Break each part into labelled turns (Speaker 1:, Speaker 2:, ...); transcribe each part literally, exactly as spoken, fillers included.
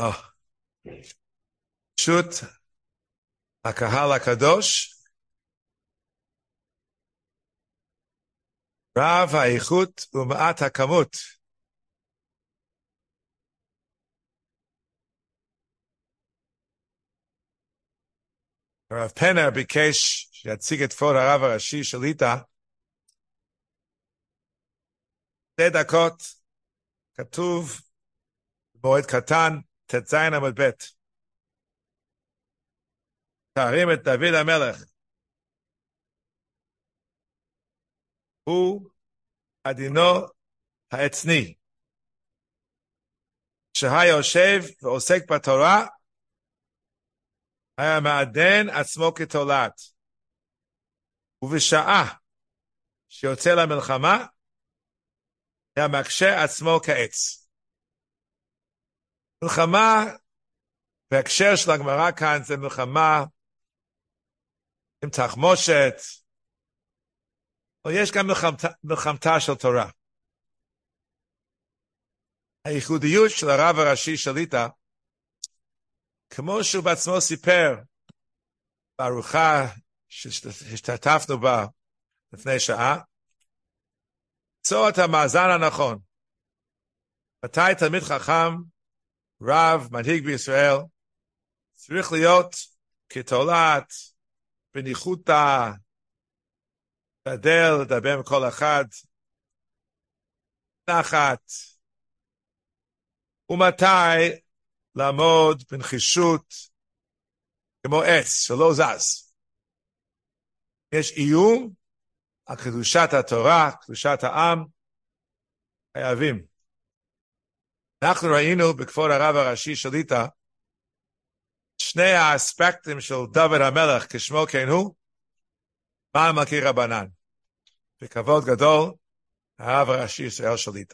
Speaker 1: פשוט הקהל הקדוש, רב האיכות ומעט הכמות. הרב פנר ביקש שיציג את כבוד הרב הראשי שליט"א. שתי דקות, כתוב במועד קטן, ט"ז עמוד ב'. תארים את דוד המלך. הוא עדינו העצני, שהיה יושב ועוסק בתורה, היה מעדן עצמו כתולעת, ובשעה שיוצא למלחמה, היה מקשה עצמו כעץ. מלחמה, בהקשר של הגמרא כאן, זה מלחמה עם תחמושת, או יש גם מלחמתה, מלחמתה של תורה. הייחודיות של הרב הראשי שליט"א, כמו שהוא בעצמו סיפר בארוחה שהשתתפנו בה לפני שעה, למצוא את המאזן הנכון. מתי תלמיד חכם, רב, מנהיג בישראל, צריך להיות כתולעת, בניחותא, לדל, לדבר עם כל אחד, נחת, ומתי לעמוד בנחישות כמו עץ שלא זז. יש איום על קדושת התורה, קדושת העם, חייבים. אנחנו ראינו בכבוד הרב הראשי שליט"א שני האספקטים של דוד המלך כשמו כן הוא, מה מכיר רבנן. בכבוד גדול, הרב הראשי ישראל שליט"א.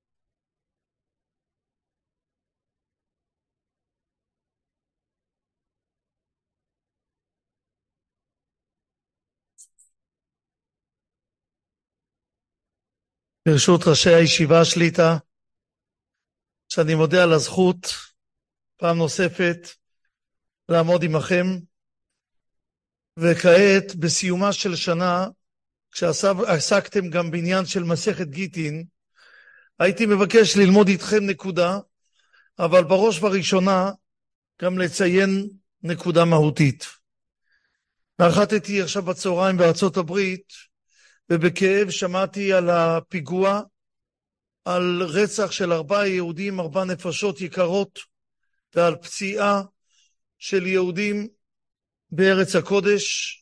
Speaker 2: ברשות ראשי הישיבה שליט"א, שאני מודה על הזכות פעם נוספת לעמוד עמכם, וכעת בסיומה של שנה, כשעסקתם גם בעניין של מסכת גיטין, הייתי מבקש ללמוד איתכם נקודה, אבל בראש ובראשונה גם לציין נקודה מהותית. נחתתי עכשיו בצהריים בארצות הברית, ובכאב שמעתי על הפיגוע, על רצח של ארבעה יהודים, ארבע נפשות יקרות, ועל פציעה של יהודים בארץ הקודש,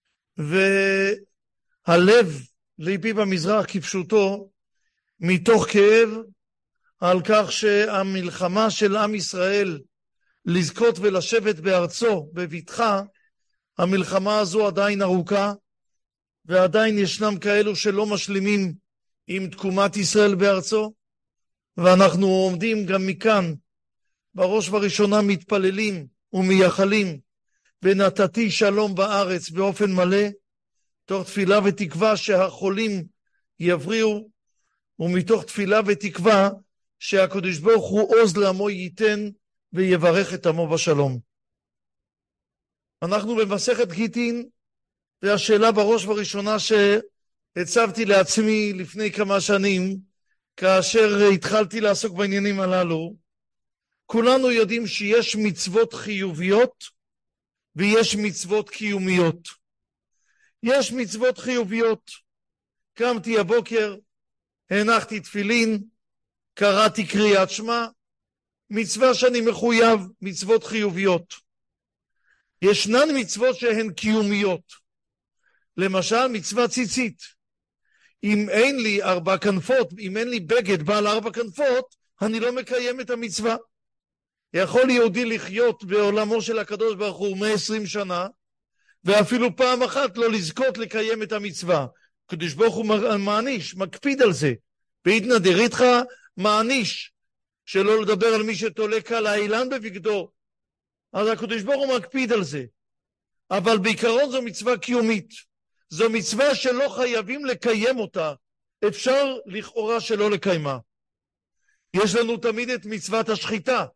Speaker 2: והלב, ליבי במזרח כפשוטו, מתוך כאב על כך שהמלחמה של עם ישראל לזכות ולשבת בארצו, בבטחה, המלחמה הזו עדיין ארוכה, ועדיין ישנם כאלו שלא משלימים עם תקומת ישראל בארצו, ואנחנו עומדים גם מכאן, בראש ובראשונה מתפללים ומייחלים, ונתתי שלום בארץ באופן מלא, תוך תפילה ותקווה שהחולים יבריאו, ומתוך תפילה ותקווה שהקדוש ברוך הוא עוז לעמו ייתן, ויברך את עמו בשלום. אנחנו במסכת גיטין, והשאלה בראש ובראשונה שהצבתי לעצמי לפני כמה שנים, כאשר התחלתי לעסוק בעניינים הללו, כולנו יודעים שיש מצוות חיוביות ויש מצוות קיומיות. יש מצוות חיוביות. קמתי הבוקר, הנחתי תפילין, קראתי קריאת שמע, מצווה שאני מחויב, מצוות חיוביות. ישנן מצוות שהן קיומיות. למשל מצווה ציצית. אם אין לי ארבע כנפות, אם אין לי בגד בעל ארבע כנפות, אני לא מקיים את המצווה. יכול יהודי לחיות בעולמו של הקדוש ברוך הוא מאה ועשרים שנה, ואפילו פעם אחת לא לזכות לקיים את המצווה. הקדוש ברוך הוא מעניש, מקפיד על זה. בעידנא דריתחא מעניש, שלא לדבר על מי שתולה קל האילן בבגדו. אז הקדוש ברוך הוא מקפיד על זה. אבל בעיקרון זו מצווה קיומית. זו מצווה שלא חייבים לקיים אותה. אפשר לכאורה שלא לקיימה. יש לנו תמיד את מצוות השחיטה.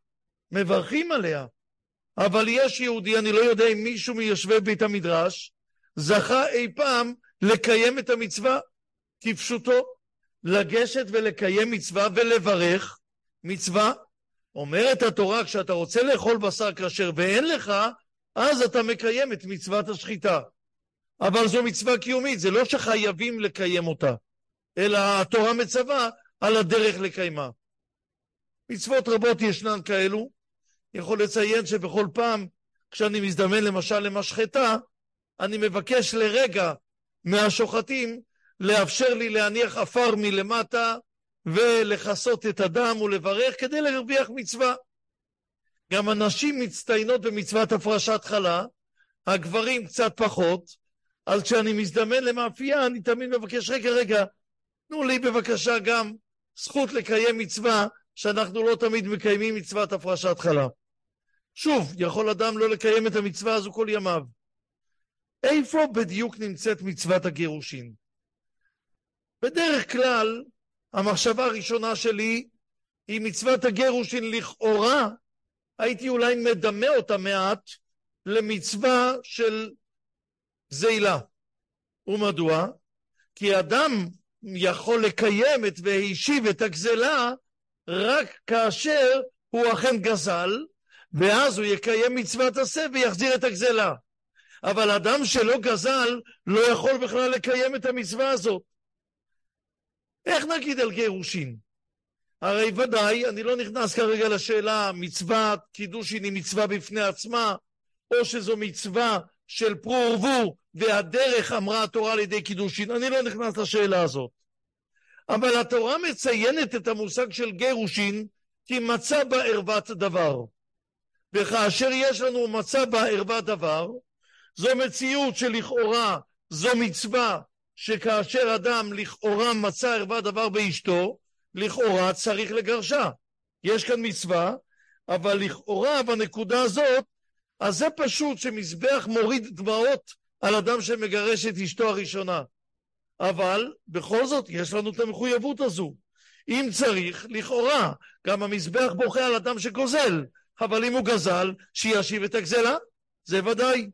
Speaker 2: מברכים עליה. אבל יש יהודי, אני לא יודע אם מישהו מיושבי בית המדרש, זכה אי פעם לקיים את המצווה, כפשוטו, לגשת ולקיים מצווה ולברך מצווה. אומרת התורה, כשאתה רוצה לאכול בשר כשר ואין לך, אז אתה מקיים את מצוות השחיטה. אבל זו מצווה קיומית, זה לא שחייבים לקיים אותה, אלא התורה מצווה על הדרך לקיימה. מצוות רבות ישנן כאלו. יכול לציין שבכל פעם כשאני מזדמן למשל למשחטה, אני מבקש לרגע מהשוחטים לאפשר לי להניח אפר מלמטה ולחסות את הדם ולברך כדי להרוויח מצווה. גם הנשים מצטיינות במצוות הפרשת חלה, הגברים קצת פחות. אז כשאני מזדמן למאפייה אני תמיד מבקש רגע רגע תנו לי בבקשה גם זכות לקיים מצווה שאנחנו לא תמיד מקיימים, מצוות הפרשת חלה. שוב, יכול אדם לא לקיים את המצווה הזו כל ימיו. איפה בדיוק נמצאת מצוות הגירושין? בדרך כלל המחשבה הראשונה שלי היא מצוות הגירושין. לכאורה הייתי אולי מדמה אותה מעט למצווה של זילה. ומדוע? כי אדם יכול לקיים את והשיב את הגזלה רק כאשר הוא אכן גזל, ואז הוא יקיים מצוות עשה ויחזיר את הגזלה. אבל אדם שלא גזל לא יכול בכלל לקיים את המצווה הזאת. איך נגיד על גירושין? הרי ודאי, אני לא נכנס כרגע לשאלה, מצוות קידושין היא מצווה בפני עצמה, או שזו מצווה של פרו ורבו, והדרך אמרה התורה על ידי קידושין. אני לא נכנס לשאלה הזאת. אבל התורה מציינת את המושג של גירושין, כי מצא בה ערוות דבר. וכאשר יש לנו מצא בה ערוות דבר, זו מציאות שלכאורה זו מצווה, שכאשר אדם לכאורה מצא ערוות דבר באשתו, לכאורה צריך לגרשה. יש כאן מצווה, אבל לכאורה בנקודה הזאת, אז זה פשוט שמזבח מוריד דמעות על אדם שמגרש את אשתו הראשונה. אבל בכל זאת יש לנו את המחויבות הזו. אם צריך, לכאורה, גם המזבח בוכה על אדם שגוזל, אבל אם הוא גזל, שישיב את הגזלה, זה ודאי.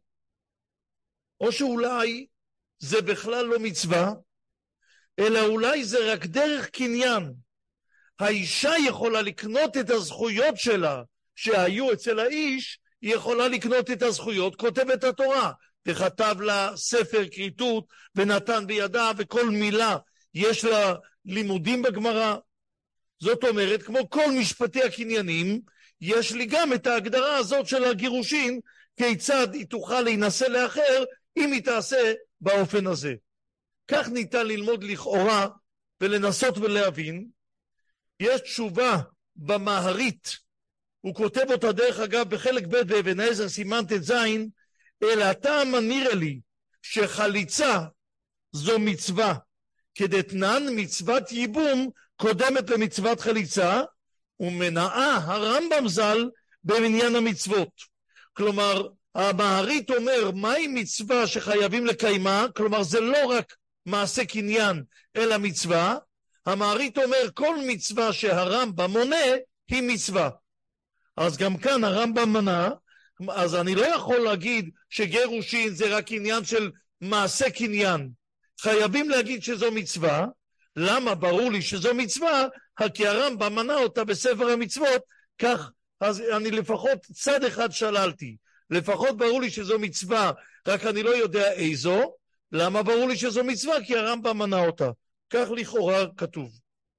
Speaker 2: או שאולי זה בכלל לא מצווה, אלא אולי זה רק דרך קניין. האישה יכולה לקנות את הזכויות שלה שהיו אצל האיש, היא יכולה לקנות את הזכויות, כותבת התורה, וכתב לה ספר כריתות ונתן בידה, וכל מילה יש לה לימודים בגמרא. זאת אומרת, כמו כל משפטי הקניינים, יש לי גם את ההגדרה הזאת של הגירושין, כיצד היא תוכל להינשא לאחר, אם היא תעשה באופן הזה. כך ניתן ללמוד לכאורה ולנסות ולהבין. יש תשובה במאהרית, הוא כותב אותה דרך אגב בחלק ב' באבן עזר סימן ט"ז, אלא הטעם הנראה לי שחליצה זו מצווה, כדתנן מצוות ייבום קודמת למצוות חליצה, ומנעה הרמב"ם ז"ל במניין המצוות. כלומר, המאהרית אומר מהי מצווה שחייבים לקיימה, כלומר זה לא רק מעשה קניין אלא מצווה. המאהרית אומר כל מצווה שהרמב"ם מונה היא מצווה. אז גם כאן הרמב"ם מנה, אז אני לא יכול להגיד שגירושין זה רק עניין של מעשה קניין. חייבים להגיד שזו מצווה. למה? ברור לי שזו מצווה, כי הרמב"ם מנה אותה בספר המצוות, כך אז אני לפחות צד אחד שללתי. לפחות ברור לי שזו מצווה, רק אני לא יודע איזו. למה ברור לי שזו מצווה? כי הרמב"ם מנה אותה. כך לכאורה כתוב.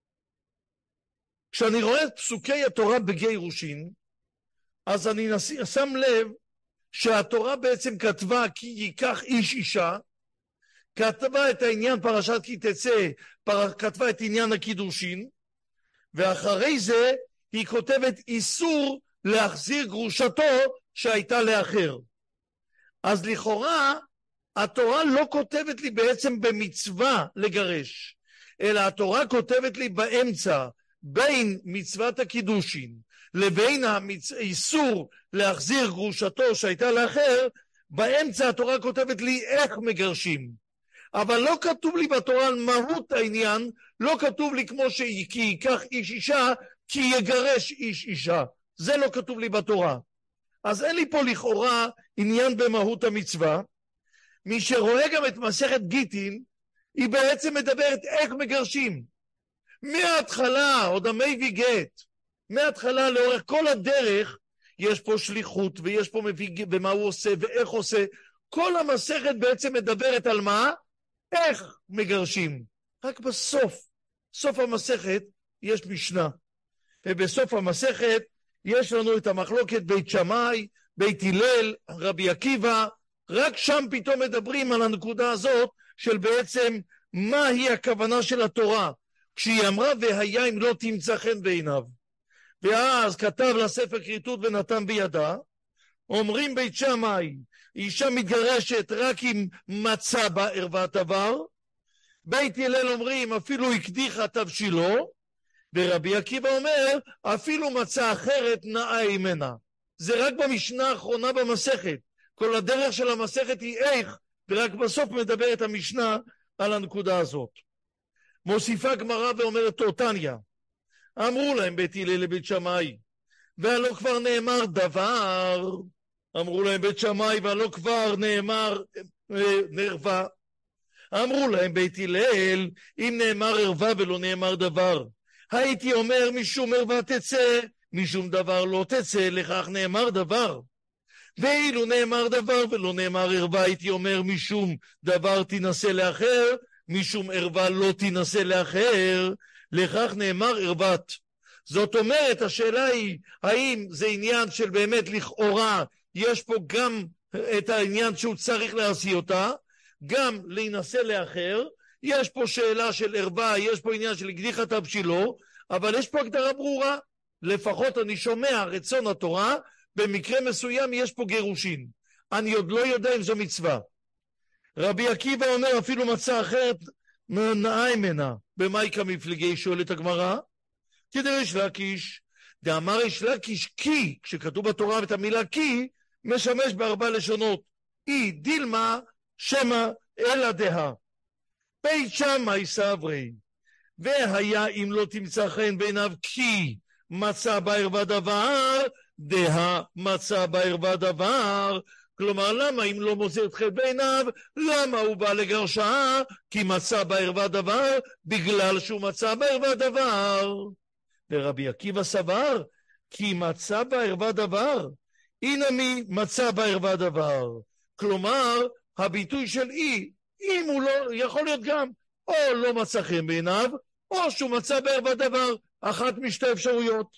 Speaker 2: כשאני רואה את פסוקי התורה בגירושין, אז אני שם לב שהתורה בעצם כתבה כי ייקח איש אישה, כתבה את העניין פרשת כי תצא, פר... כתבה את עניין הקידושין, ואחרי זה היא כותבת איסור להחזיר גרושתו שהייתה לאחר. אז לכאורה התורה לא כותבת לי בעצם במצווה לגרש, אלא התורה כותבת לי באמצע, בין מצוות הקידושין לבין האיסור להחזיר גרושתו שהייתה לאחר, באמצע התורה כותבת לי איך מגרשים. אבל לא כתוב לי בתורה על מהות העניין, לא כתוב לי כמו שיקח איש אישה כי יגרש איש אישה. זה לא כתוב לי בתורה. אז אין לי פה לכאורה עניין במהות המצווה. מי שרואה גם את מסכת גיטין, היא בעצם מדברת איך מגרשים. מההתחלה, עוד המביא גט, מההתחלה לאורך כל הדרך, יש פה שליחות, ויש פה מביא גט, ומה הוא עושה, ואיך עושה. כל המסכת בעצם מדברת על מה? איך מגרשים. רק בסוף, סוף המסכת, יש משנה. ובסוף המסכת, יש לנו את המחלוקת בית שמאי, בית הלל, רבי עקיבא, רק שם פתאום מדברים על הנקודה הזאת, של בעצם מהי הכוונה של התורה, כשהיא אמרה והיה אם לא תמצא חן בעיניו. ואז כתב לספר כריתות ונתן בידה, אומרים בית שמאי, אישה מתגרשת רק אם מצא בה ערוות עבר, בית הלל אומרים אפילו הקדיחה תבשילו, ורבי עקיבא אומר אפילו מצא אחרת נאה ממנה. זה רק במשנה האחרונה במסכת, כל הדרך של המסכת היא איך, ורק בסוף מדברת המשנה על הנקודה הזאת. מוסיפה גמרא ואומרת תניא, אמרו להם בית הלל לבית שמאי, והלא כבר נאמר דבר, אמרו להם בית שמאי והלא כבר נאמר נרווה, אמרו להם בית הלל, אם נאמר ערווה ולא נאמר דבר, הייתי אומר משום ערווה תצא, משום דבר לא תצא, לכך נאמר דבר. ואילו נאמר דבר ולא נאמר ערווה, הייתי אומר משום דבר תנסה לאחר, משום ערווה לא תנסה לאחר, לכך נאמר ערוות. זאת אומרת, השאלה היא, האם זה עניין של באמת לכאורה, יש פה גם את העניין שהוא צריך להשיא אותה, גם להינשא לאחר, יש פה שאלה של ערווה, יש פה עניין של הקדיחה תבשילו, אבל יש פה הגדרה ברורה, לפחות אני שומע רצון התורה, במקרה מסוים יש פה גירושין. אני עוד לא יודע אם זו מצווה. רבי עקיבא אומר אפילו מצא אחרת נאה ממנה. במאי כמפלגי שואלת הגמרא? כדי יש לקיש, דאמר יש לקיש כי, כשכתוב בתורה את המילה כי, משמש בארבע לשונות. אי דילמה שמה אלא דהה. בית שמאי סברי, והיה אם לא תמצא חן בעיניו כי מצא בערווה דבר, דהה מצא בערווה דבר. כלומר, למה אם לא מוצא את חן בעיניו, למה הוא בא לגרשה? כי מצא בערווה דבר, בגלל שהוא מצא בערווה דבר. ורבי עקיבא סבר, כי מצא בערווה דבר, הנה מי מצא בערווה דבר. כלומר, הביטוי של אי, אם הוא לא, יכול להיות גם, או לא מצא חן בעיניו, או שהוא מצא בערווה דבר, אחת משתי אפשרויות.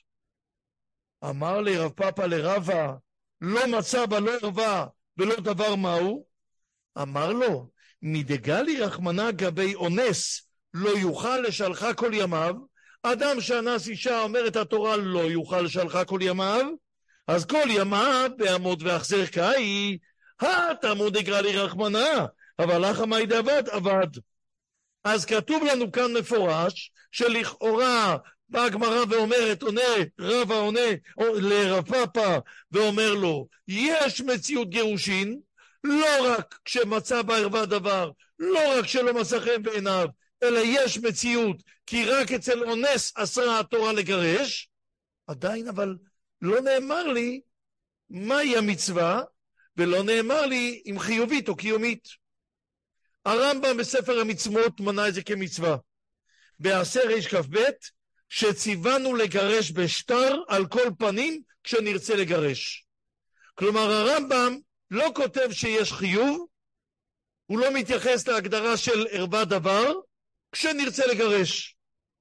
Speaker 2: אמר לי רב פאפא לרבא, לא מצא בה לא ערווה ולא דבר מהו? אמר לו, מדגלי רחמנא גבי אונס לא יוכל לשלחה כל ימיו, אדם שאנס אישה אומרת התורה לא יוכל לשלחה כל ימיו, אז כל ימיו בעמוד ואחזר קאי, התמוד דגלי רחמנא, אבל לך מי דעבד עבד. אז כתוב לנו כאן מפורש, שלכאורה באה הגמרא ואומרת, עונה, רבא עונה לרב פאפא ואומר לו, יש מציאות גירושין, לא רק כשמצא בערווה דבר, לא רק שלא מצא חן בעיניו, אלא יש מציאות, כי רק אצל אונס אסרה התורה לגרש, עדיין אבל לא נאמר לי מהי המצווה, ולא נאמר לי אם חיובית או קיומית. הרמב"ם בספר המצוות מנה את זה כמצווה. בעשר ריש כ"ב, שציוונו לגרש בשטר על כל פנים כשנרצה לגרש. כלומר הרמב"ם לא כותב שיש חיוב, הוא לא מתייחס להגדרה של ערווה דבר, כשנרצה לגרש.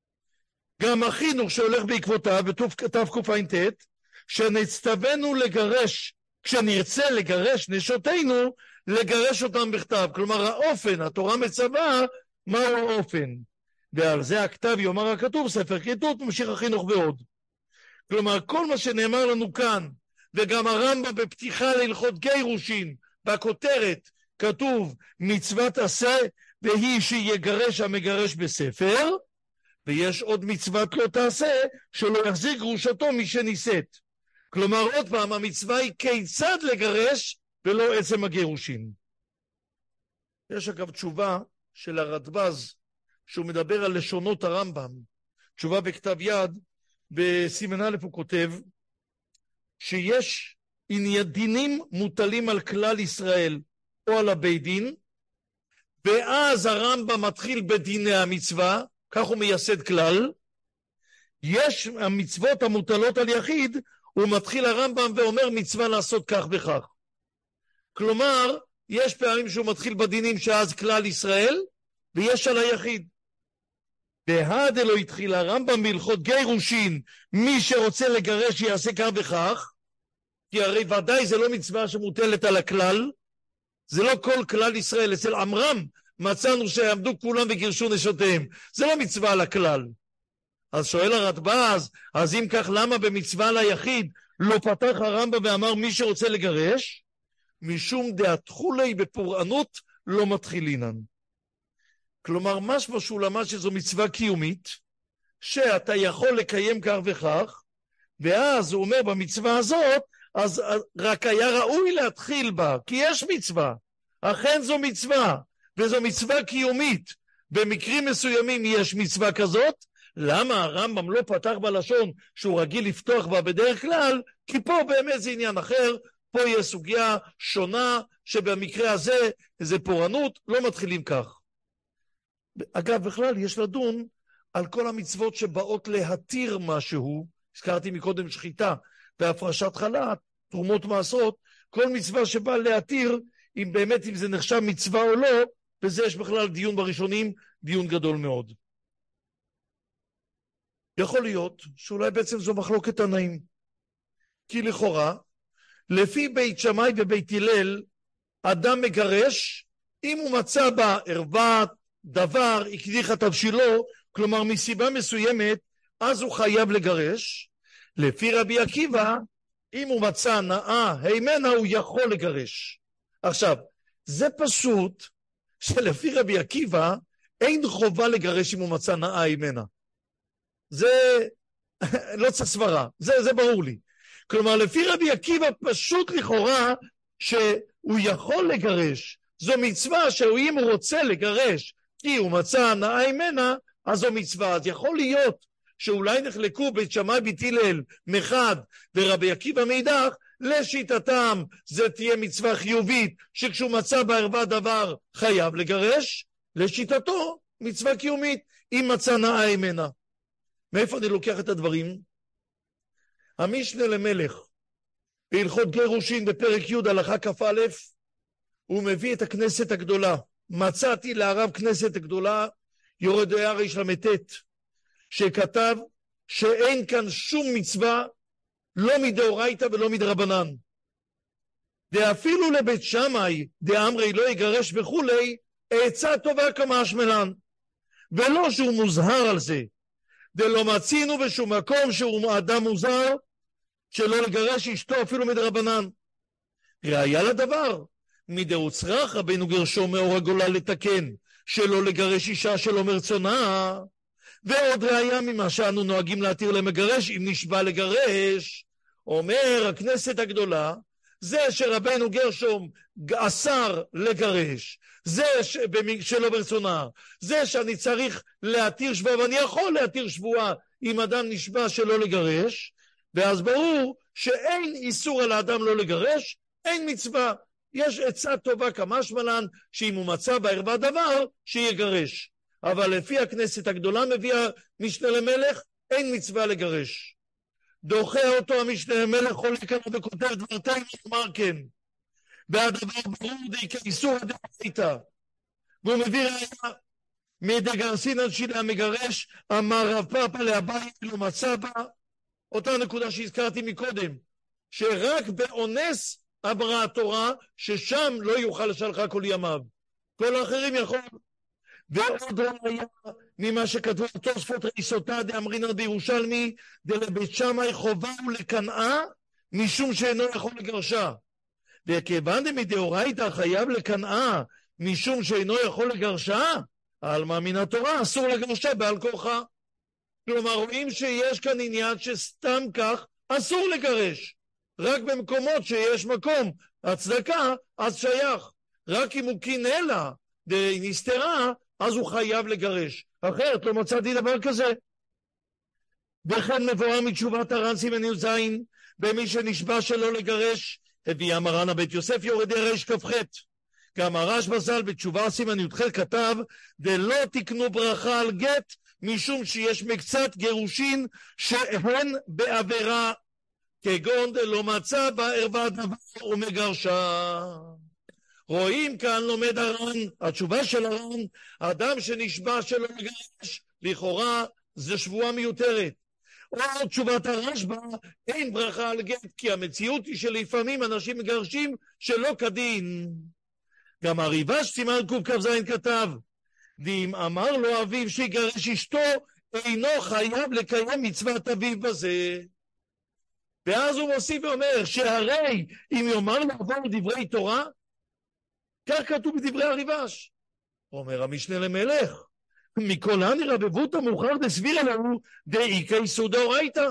Speaker 2: גם החינוך שהולך בעקבותיו בתקע"ט, שנצטווינו לגרש, כשנרצה לגרש נשותינו, לגרש אותם בכתב. כלומר האופן, התורה מצווה, מהו האופן? ועל זה הכתב יאמר הכתוב, ספר כריתות, ממשיך החינוך ועוד. כלומר כל מה שנאמר לנו כאן, וגם הרמב"ם בפתיחה להלכות גירושין, בכותרת כתוב מצוות עשה, והיא שיגרש המגרש בספר, ויש עוד מצוות לא תעשה, שלא יחזיר גרושתו מי שנישאת. כלומר עוד פעם המצווה היא כיצד לגרש, ולא עצם הגירושין. יש אגב תשובה של הרדב"ז, שהוא מדבר על לשונות הרמב"ם, תשובה בכתב יד, בסימן א' הוא כותב, שיש דינים מוטלים על כלל ישראל או על הבית דין, ואז הרמב"ם מתחיל בדיני המצווה, כך הוא מייסד כלל. יש המצוות המוטלות על יחיד, הוא מתחיל הרמב"ם ואומר מצווה לעשות כך וכך. כלומר, יש פעמים שהוא מתחיל בדינים שאז כלל ישראל, ויש על היחיד. והדלו התחיל הרמב"ם בהלכות גירושין, מי שרוצה לגרש יעשה כך וכך, כי הרי ודאי זה לא מצווה שמוטלת על הכלל, זה לא כל כלל ישראל. אצל עמרם מצאנו שעמדו כולם וגירשו נשותיהם, זה לא מצווה על הכלל. אז שואל הרדב"ז, אז אם כך למה במצווה על היחיד לא פתח הרמב"ם ואמר מי שרוצה לגרש? משום דאתחולי בפורענות לא מתחילינן. כלומר, משמע שהוא למד שזו מצווה קיומית, שאתה יכול לקיים כך וכך, ואז הוא אומר במצווה הזאת, אז רק היה ראוי להתחיל בה, כי יש מצווה. אכן זו מצווה, וזו מצווה קיומית. במקרים מסוימים יש מצווה כזאת, למה הרמב"ם לא פתח בלשון שהוא רגיל לפתוח בה בדרך כלל? כי פה באמת זה עניין אחר, פה יש סוגיה שונה, שבמקרה הזה זה פורענות, לא מתחילים כך. אגב, בכלל יש לדון על כל המצוות שבאות להתיר משהו, הזכרתי מקודם שחיטה והפרשת חלת, תרומות מעשרות, כל מצווה שבאה להתיר, אם באמת אם זה נחשב מצווה או לא, וזה יש בכלל דיון בראשונים, דיון גדול מאוד. יכול להיות שאולי בעצם זו מחלוקת תנאים, כי לכאורה, לפי בית שמאי ובית הלל, אדם מגרש, אם הוא מצא בה ערווה, דבר, הקדיחה תבשילו, כלומר מסיבה מסוימת, אז הוא חייב לגרש. לפי רבי עקיבא, אם הוא מצא נאה, הימנה, הוא יכול לגרש. עכשיו, זה פשוט שלפי רבי עקיבא, אין חובה לגרש אם הוא מצא נאה, הימנה. זה לא צריך סברה, זה, זה ברור לי. כלומר, לפי רבי עקיבא, פשוט לכאורה שהוא יכול לגרש. זו מצווה שאם הוא רוצה לגרש, כי הוא מצא נאה ממנה, אז זו מצווה. אז יכול להיות שאולי נחלקו בית שמאי בית הלל מחד ורבי עקיבא מאידך, לשיטתם זה תהיה מצווה חיובית, שכשהוא מצא בערווה דבר חייב לגרש, לשיטתו מצווה קיומית, אם מצא נאה ממנה. מאיפה אני לוקח את הדברים? המשנה למלך, בהלכות גירושין בפרק י' הלכה כ"א, הוא מביא את הכנסת הגדולה. מצאתי לערב כנסת הגדולה, יורד הריש למתת, שכתב שאין כאן שום מצווה, לא מדאורייתא ולא מדרבנן. ואפילו לבית שמאי, דאמרי לא יגרש וכולי, עצה טובה כמשמלן. ולא שהוא מוזהר על זה. דלא מצינו בשום מקום שהוא אדם מוזר, שלא לגרש אשתו אפילו מדרבנן. ראיה לדבר, מדאוצרח רבנו גרשו מאור הגולה לתקן, שלא לגרש אישה שלא מרצונה, ועוד ראיה ממה שאנו נוהגים להתיר למגרש, אם נשבע לגרש. אומר הכנסת הגדולה, זה שרבנו גרשום אסר לגרש, זה ש... שלא ברצונה, זה שאני צריך להתיר שבועה, ואני יכול להתיר שבועה אם אדם נשבע שלא לגרש, ואז ברור שאין איסור על האדם לא לגרש, אין מצווה. יש עצה טובה כמשמלן, שאם הוא מצא בערווה דבר, שיגרש. אבל לפי הכנסת הגדולה מביאה משנה למלך, אין מצווה לגרש. דוחה אותו המשנה למלך, חולק עליו וכותב דברתיים, אמר כן. והדבר ברור די כאיסור דאורייתא. והוא מביא ראיה, מדגרסינן שלה המגרש, אמר רב פאפא לאביי לא מצא בה, אותה נקודה שהזכרתי מקודם, שרק באונס עברה התורה, ששם לא יוכל לשלחה כל ימיו. כל האחרים יכול. ועוד ראיה ממה שכתבו תוספות ריסותא דאמרינן בירושלמי, דלבית שמאי חובה ולקנאה, משום שאינו יכול לגרשה. וכיוון דמדאורייתא חייב לקנאה, משום שאינו יכול לגרשה, העלמא מן התורה אסור לגרשה בעל כורחה. כלומר, רואים שיש כאן עניין שסתם כך אסור לגרש. רק במקומות שיש מקום הצדקה, אז שייך. רק אם הוא קינא לה ונסתרה, אז הוא חייב לגרש. אחרת לא מצאתי דבר כזה. וכן מבואר מתשובת הר"ן סימן י"ז, במי שנשבע שלא לגרש, הביא המרן הבית יוסף יורדי רש כ"ח. גם הרשב"א ז"ל בתשובה סימן י"ח כתב, דלא תקנו ברכה על גט, משום שיש מקצת גירושין שהן בעבירה, כגון דלא מצא בה ערווה דבר ומגרשה. רואים כאן לומד הר"ן, התשובה של הר"ן, אדם שנשבע שלא לגרש, לכאורה זה שבועה מיותרת. או תשובת הרשב"א, אין ברכה על גט, כי המציאות היא שלפעמים אנשים מגרשים שלא כדין. גם הריב"ש סימן קכ"ז כתב, ואם אמר לו אביו שיגרש אשתו, אינו חייב לקיים מצוות אביו בזה. ואז הוא מוסיף ואומר, שהרי אם יאמר לעבור דברי תורה, כך כתוב בדברי הריב"ש. אומר המשנה למלך, מכל הנראה בבוטה מאוחר דסביר לנו דאיכא סודאורייתא.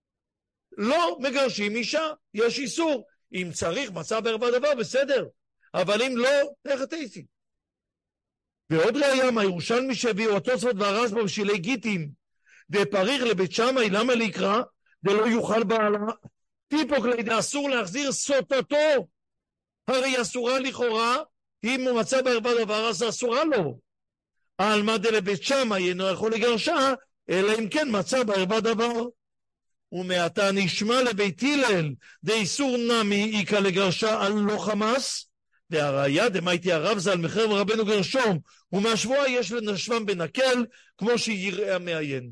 Speaker 2: לא מגרשים אישה, יש איסור. אם צריך מצא בערווה דבר, בסדר. אבל אם לא, איך תעשי? ועוד ראיה מהירושלמי שהביאו התוספות והרשב"א בשילי גיטין, דפריך לבית שמאי, למה לקרא? דלא יוכל בעלה. טיפוק לידי, אסור להחזיר סוטתו. הרי אסורה לכאורה, אם הוא מצא בערווה דבר, אז אסורה לו. העלמא דלבית שמאי אינו יכול לגרשה, אלא אם כן מצא בערווה דבר. ומעתה נשמע לבית הלל, דאיסור נמי איכא לגרשה על לא חמאס, והראיה דמייתי הרב ז"ל מחרב רבנו גרשום, ומהשבועה יש לנשמם בנקל, כמו שיראה המעיין.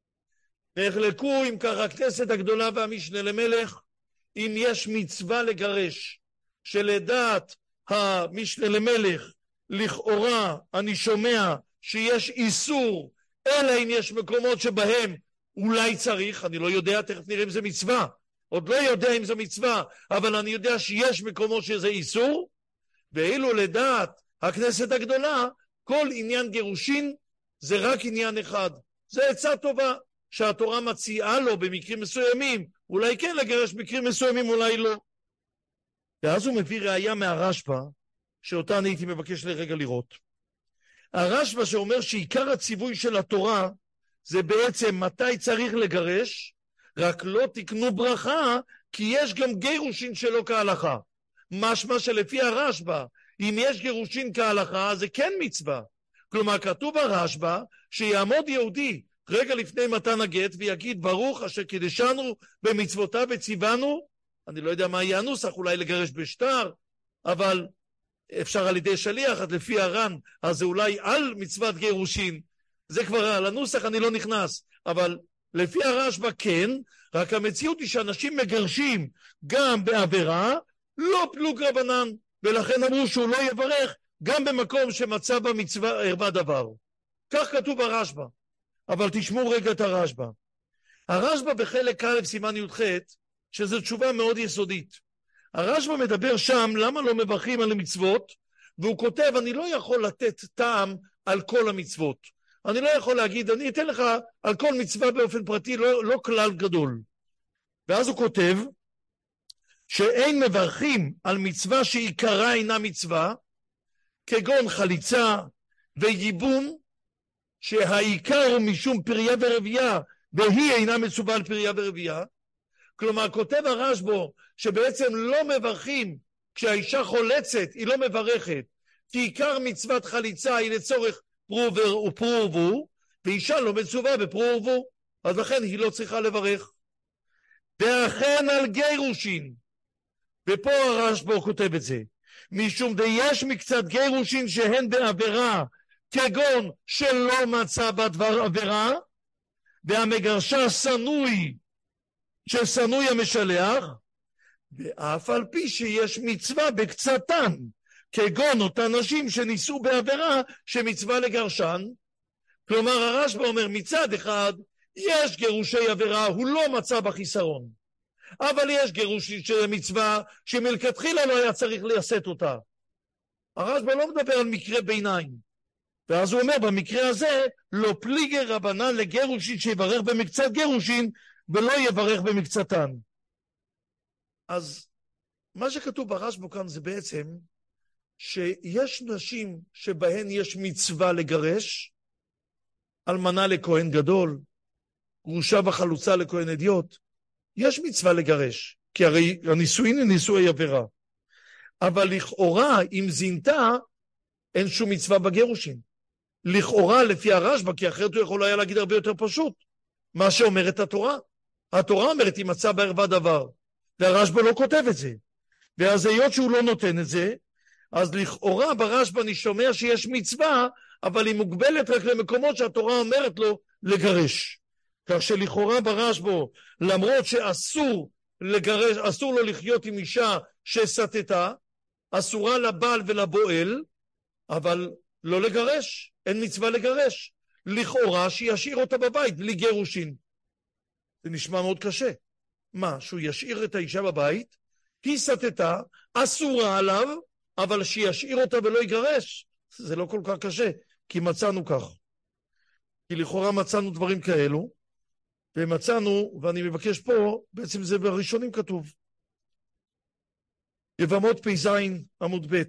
Speaker 2: נחלקו אם כך הכנסת הגדולה והמשנה למלך, אם יש מצווה לגרש, שלדעת המשנה למלך, לכאורה אני שומע שיש איסור, אלא אם יש מקומות שבהם אולי צריך, אני לא יודע, תכף נראה אם זה מצווה, עוד לא יודע אם זה מצווה, אבל אני יודע שיש מקומות שזה איסור, ואילו לדעת הכנסת הגדולה, כל עניין גירושין זה רק עניין אחד. זה עצה טובה שהתורה מציעה לו במקרים מסוימים, אולי כן לגרש מקרים מסוימים, אולי לא. ואז הוא מביא ראיה מהרשב"א, שאותה אני הייתי מבקש לרגע לראות. הרשב"א שאומר שעיקר הציווי של התורה, זה בעצם מתי צריך לגרש, רק לא תקנו ברכה, כי יש גם גירושין שלא כהלכה. משמע שלפי הרשב"א, אם יש גירושין כהלכה, זה כן מצווה. כלומר, כתוב הרשב"א, שיעמוד יהודי רגע לפני מתן הגט, ויגיד, ברוך אשר קידשנו במצוותיו וציוונו, אני לא יודע מה יהיה הנוסח, אולי לגרש בשטר, אבל אפשר על ידי שליח, עד לפי הר"ן, אז זה אולי על מצוות גירושין, זה כבר על הנוסח, אני לא נכנס, אבל לפי הרשב"א כן, רק המציאות היא שאנשים מגרשים גם בעבירה, לא פלוג רבנן, ולכן אמרו שהוא לא יברך גם במקום שמצא במצווה ערווה דבר. כך כתוב הרשב"א. אבל תשמעו רגע את הרשב"א. הרשב"א בחלק א' סימן י"ח, שזו תשובה מאוד יסודית. הרשב"א מדבר שם למה לא מברכים על המצוות, והוא כותב, אני לא יכול לתת טעם על כל המצוות. אני לא יכול להגיד, אני אתן לך על כל מצווה באופן פרטי, לא, לא כלל גדול. ואז הוא כותב, שאין מברכים על מצווה שעיקרה אינה מצווה, כגון חליצה וייבום, שהעיקר הוא משום פריה ורבייה, והיא אינה מצווה על פריה ורבייה. כלומר, כותב הרשב"א שבעצם לא מברכים, כשהאישה חולצת, היא לא מברכת, כי עיקר מצוות חליצה היא לצורך פרו ורבו, ואישה לא מצווה בפרו ורבו, אז לכן היא לא צריכה לברך. ואכן על גירושין, ופה הרשב"א כותב את זה, משום דיש מקצת גירושין שהן בעבירה, כגון שלא מצא בדבר עבירה, והמגרשה סנוי, שסנוי המשלח, ואף על פי שיש מצווה בקצתן, כגון אותן נשים שניסו בעבירה שמצווה לגרשן. כלומר הרשב"א אומר מצד אחד, יש גירושי עבירה, הוא לא מצא בחיסרון. אבל יש גירושין של מצווה שמלכתחילה לא היה צריך לעשות אותה. הרשב"א לא מדבר על מקרה ביניים. ואז הוא אומר, במקרה הזה, לא פליגי רבנן לגירושין שיברך במקצת גירושין, ולא יברך במקצתן. אז מה שכתוב ברשב"א כאן זה בעצם, שיש נשים שבהן יש מצווה לגרש, אלמנה לכהן גדול, גרושה וחלוצה לכהן אדיוט, יש מצווה לגרש, כי הרי הנישואין היא נישואי עבירה. אבל לכאורה, אם זינתה, אין שום מצווה בגירושין. לכאורה, לפי הרשב"א, כי אחרת הוא יכול היה להגיד הרבה יותר פשוט. מה שאומרת התורה. התורה אומרת, אם מצא בערווה דבר, והרשב"א לא כותב את זה. ואז היות שהוא לא נותן את זה, אז לכאורה ברשב"א אני שומע שיש מצווה, אבל היא מוגבלת רק למקומות שהתורה אומרת לו לגרש. כך שלכאורה ברשב"א, למרות שאסור לגרש, אסור לו לחיות עם אישה שסתתה, אסורה לבעל ולבועל, אבל לא לגרש, אין מצווה לגרש. לכאורה שישאיר אותה בבית בלי גירושין. זה נשמע מאוד קשה. מה, שהוא ישאיר את האישה בבית, היא סתתה, אסורה עליו, אבל שישאיר אותה ולא יגרש. זה לא כל כך קשה, כי מצאנו כך. כי לכאורה מצאנו דברים כאלו, ומצאנו, ואני מבקש פה, בעצם זה בראשונים כתוב. יבמות פ"ז עמוד ב'.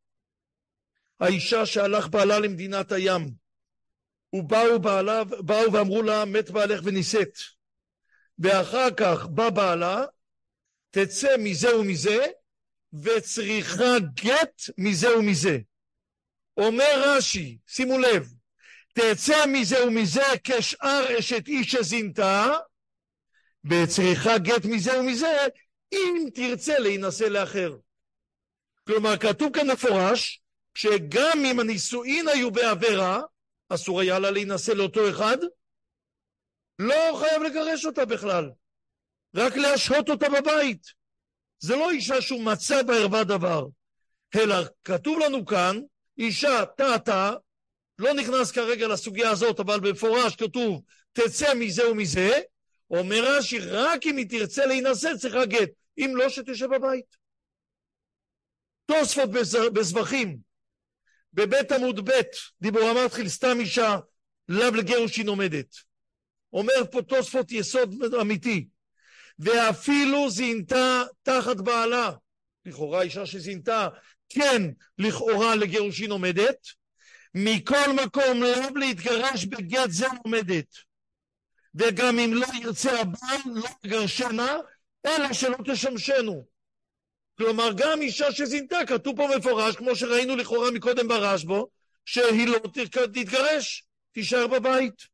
Speaker 2: האישה שהלך בעלה למדינת הים, ובאו בעליו, באו ואמרו לה, מת בעלך ונישאת. ואחר כך בא בעלה, תצא מזה ומזה, וצריכה גט מזה ומזה. אומר רש"י, שימו לב, תצא מזה ומזה כשאר אשת איש שזינתה, וצריכה גט מזה ומזה, אם תרצה להינשא לאחר. כלומר, כתוב כאן מפורש, שגם אם הנישואין היו בעבירה, אסור היה לה להינשא לאותו אחד, לא חייב לגרש אותה בכלל, רק להשהות אותה בבית. זה לא אישה שהוא מצא בערווה דבר, אלא כתוב לנו כאן, אישה טעתה, לא נכנס כרגע לסוגיה הזאת, אבל בפורש כתוב, תצא מזה ומזה, אומר רש"י, רק אם היא תרצה להינשא צריכה גט, אם לא שתשב בבית. תוספות בזבחים, בבית עמוד ב', דיבור המתחיל, סתם אישה, לאו לגירושין עומדת. אומר פה תוספות יסוד אמיתי, ואפילו זינתה תחת בעלה, לכאורה אישה שזינתה, כן, לכאורה לגירושין עומדת, מכל מקום לאו להתגרש בגט זה עומדת. וגם אם לא ירצה הבעל, לא יגרשנה, אלא שלא תשמשנו. כלומר, גם אישה שזינתה, כתוב פה מפורש, כמו שראינו לכאורה מקודם ברשב"א, שהיא לא תתגרש, תישאר בבית.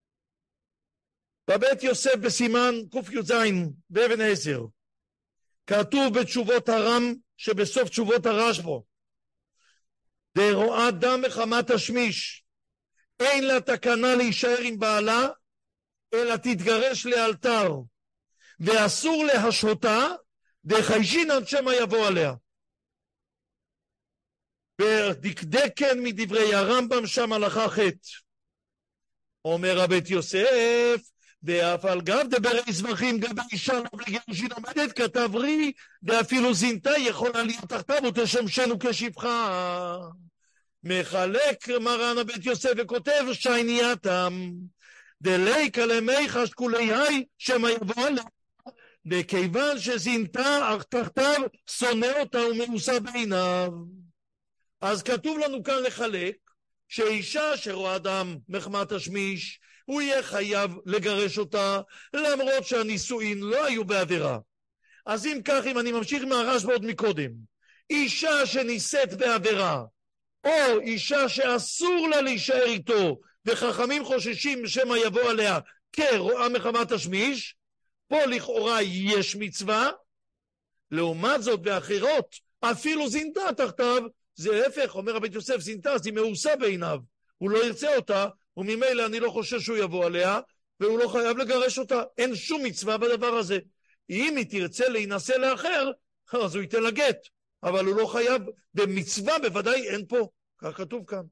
Speaker 2: בבית יוסף בסימן ק"ז באבן עזר, כתוב בתשובות הר"ם שבסוף תשובות הרשב"א, דרואה דם מחמת השמיש, אין לה תקנה להישאר עם בעלה, אלא תתגרש לאלתר, ואסור להשהותה, דחיישינן שמא יבוא עליה. ודקדקן מדברי הרמב"ם שם הלכה חטא. אומר הבית יוסף, ואף על גב דברי זבחים גבי אישה לא לגירושין עומדת, כתב רי, ואפילו זינתה יכולה להיות תחתיו ותשמשנו כשפחה. מחלק מרן הבית יוסף וכותב שיינייתם, דליקה למיכה שקולי היי שמא יבוא עליה, וכיוון שזינתה אך תחתיו שונא אותה ומאוסה בעיניו. אז כתוב לנו כאן לחלק, שאישה שרואה דם מחמת השמיש, הוא יהיה חייב לגרש אותה, למרות שהנישואין לא היו בעבירה. אז אם כך, אם אני ממשיך מהרשב"א עוד מקודם, אישה שנישאת בעבירה, או אישה שאסור לה להישאר איתו, וחכמים חוששים שמא יבוא עליה כרואה מחמת השמיש, פה לכאורה יש מצווה, לעומת זאת באחרות, אפילו זינתה תחתיו, זה להפך, אומר הבית יוסף, זינתה, אז היא מאוסה בעיניו, הוא לא ירצה אותה, וממילא אני לא חושב שהוא יבוא עליה, והוא לא חייב לגרש אותה, אין שום מצווה בדבר הזה. אם היא תרצה להינשא לאחר, אז הוא ייתן לה גט, אבל הוא לא חייב, במצווה בוודאי אין פה, כך כתוב כאן.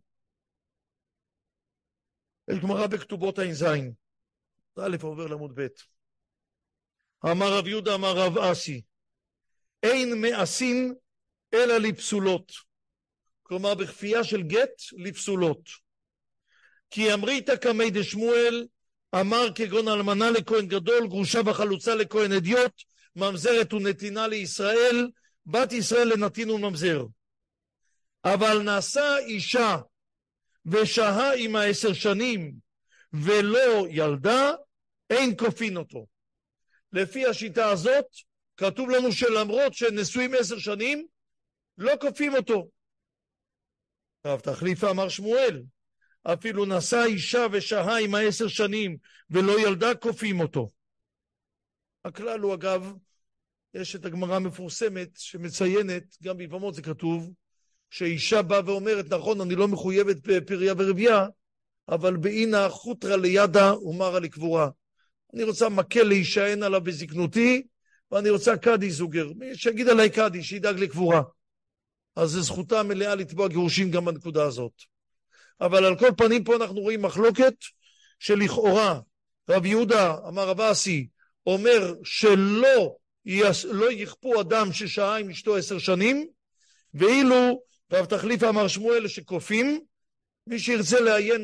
Speaker 2: יש גמרא בכתובות ע"ז, א' עובר לעמוד ב'. אמר רב יהודה אמר רב אסי, אין מעשין אלא לפסולות, כלומר בכפייה של גט לפסולות. כי אמרית קמי דשמואל, אמר כגון אלמנה לכהן גדול, גרושה וחלוצה לכהן אדיוט, ממזרת ונתינה לישראל, בת ישראל לנתין וממזר. אבל נעשה אישה ושהה עם העשר שנים ולא ילדה, אין כופין אותו. לפי השיטה הזאת, כתוב לנו שלמרות שנשואים עשר שנים, לא כופים אותו. רב תחליפה אמר שמואל, אפילו נשא אישה ושהה עם העשר שנים ולא ילדה, כופים אותו. הכלל הוא, אגב, יש את הגמרא המפורסמת שמציינת, גם ביבמות זה כתוב, שאישה באה ואומרת, נכון, אני לא מחויבת בפריה ורבייה, אבל באינה חוטרה לידה ומרה לקבורה. אני רוצה מקל להישען עליו בזקנותי, ואני רוצה קדי זוגר. מי שיגיד עליי קדי, שידאג לקבורה. אז זו זכותה המלאה לתבוע גירושים גם בנקודה הזאת. אבל על כל פנים פה אנחנו רואים מחלוקת שלכאורה רב יהודה, אמר רב אסי, אומר שלא יש, לא יכפו אדם ששהה עם אשתו עשר שנים, ואילו רב תחליפה אמר שמואל שכופים. מי שירצה לעיין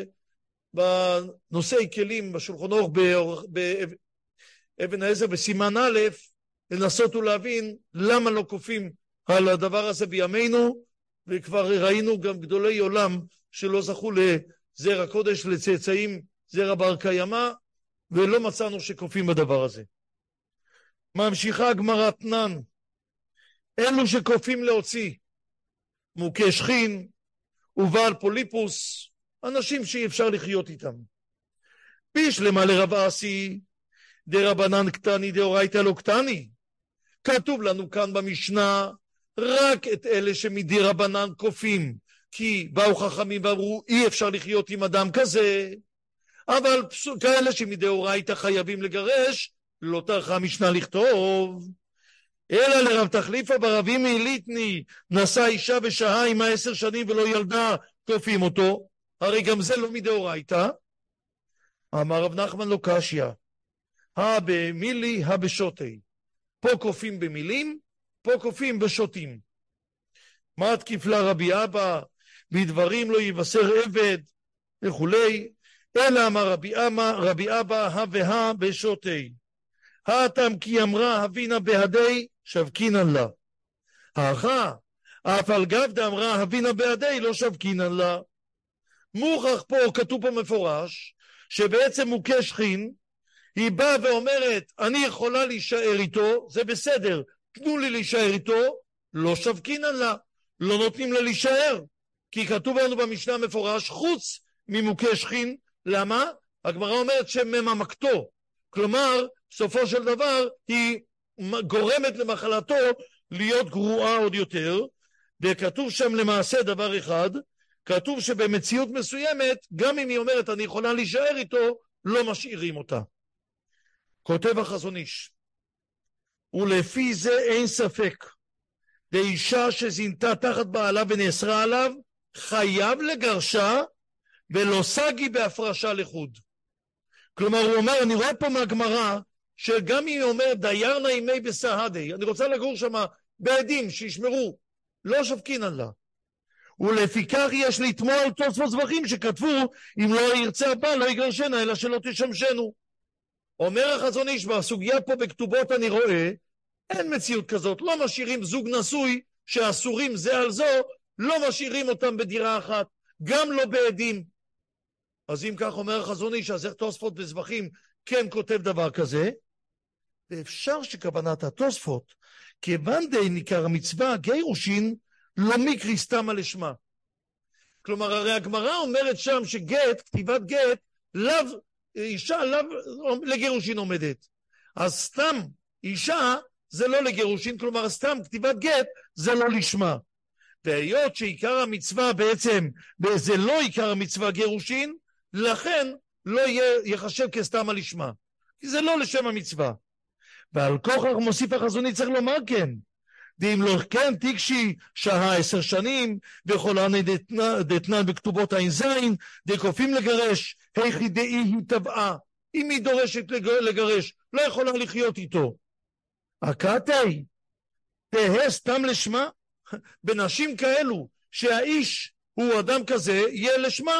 Speaker 2: בנושאי כלים בשולחן ערוך באבן העזר בסימן א', לנסות ולהבין למה לא כופים על הדבר הזה בימינו, וכבר ראינו גם גדולי עולם שלא זכו לזרע קודש, לצאצאים זרע בר קיימא, ולא מצאנו שכופים בדבר הזה. ממשיכה הגמרא תנן, אלו שכופים להוציא מוכה שכין ובעל פוליפוס, אנשים שאי אפשר לחיות איתם. בישלמה לרב אסי דרבנן קטני דאורייתא לא קטני. כתוב לנו כאן במשנה רק את אלה שמדי רבנן כופים, כי באו חכמים ואמרו אי אפשר לחיות עם אדם כזה, אבל כאלה שמדאורייתא חייבים לגרש, לא טרחה המשנה לכתוב. אלא לרב תחליפה ברבי מיליטני, נשא אישה ושהה עם העשר שנים ולא ילדה, כופים אותו. הרי גם זה לא מדאורייתא. אמר רב נחמן לא קשיא, הא במילי הא בשוטי. פה כופים במילים, פה כופים בשוטים. מה תקיף לה רבי אבא, בדברים לא יבשר עבד וכולי. אלא אמר רבי אבא, רבי אבא הא והא בשוטי. האתם כי אמרה הבינה בהדי שבקינן לה. האחה, אף על גב דאמרה הבינה בהדי לא שבקינן לה. מוכח פה, כתוב פה מפורש, שבעצם מוכה שכין, היא באה ואומרת, אני יכולה להישאר איתו, זה בסדר, תנו לי להישאר איתו, לא שבקינן לה, לא נותנים לה להישאר, כי כתוב לנו במשנה מפורש, חוץ ממוכה שכין. למה? הגמרא אומרת שמממקתו, כלומר, בסופו של דבר, היא גורמת למחלתו להיות גרועה עוד יותר, וכתוב שם למעשה דבר אחד, כתוב שבמציאות מסוימת, גם אם היא אומרת אני יכולה להישאר איתו, לא משאירים אותה. כותב החזון איש, ולפי זה אין ספק, לאישה שזינתה תחת בעלה ונאסרה עליו, חייב לגרשה, ולא סגי בהפרשה לחוד. כלומר הוא אומר, אני רואה פה מהגמרא, שגם אם היא אומרת דייר נעימי בסהדי, אני רוצה לגור שם בעדים שישמרו, לא שבקינן לה. ולפיכך יש לתמוע על תוספות זבחים שכתבו, אם לא ירצה הבא לא יגרשנה, אלא שלא תשמשנו. אומר החזון איש, בסוגיה פה בכתובות אני רואה, אין מציאות כזאת, לא משאירים זוג נשוי שאסורים זה על זו, לא משאירים אותם בדירה אחת, גם לא בעדים. אז אם כך אומר החזון איש, אז איך תוספות וזבחים כן כותב דבר כזה? ואפשר שכוונת התוספות, כיוון די ניכר המצווה גירושין, לא מקרי סתם על לשמה. כלומר, הרי הגמרא אומרת שם שגט, כתיבת גט, לאו, אישה לאו לגירושין עומדת. אז סתם אישה זה לא לגירושין, כלומר סתם כתיבת גט זה לא לשמה. והיות שעיקר המצווה בעצם, וזה לא עיקר המצווה גירושין, לכן לא יחשב כסתם על לשמה. כי זה לא לשם המצווה. ועל כוכך מוסיף החזוני צריך לומר כן. ואם לא כן תקשי שהה עשר שנים, וחולני דתנן בכתובות עין זין, דקופים לגרש, היכי דאי היא טבעה. אם היא דורשת לגרש, לא יכולה לחיות איתו. הקאטי, תהה סתם לשמה, בנשים כאלו, שהאיש הוא אדם כזה, יהיה לשמה.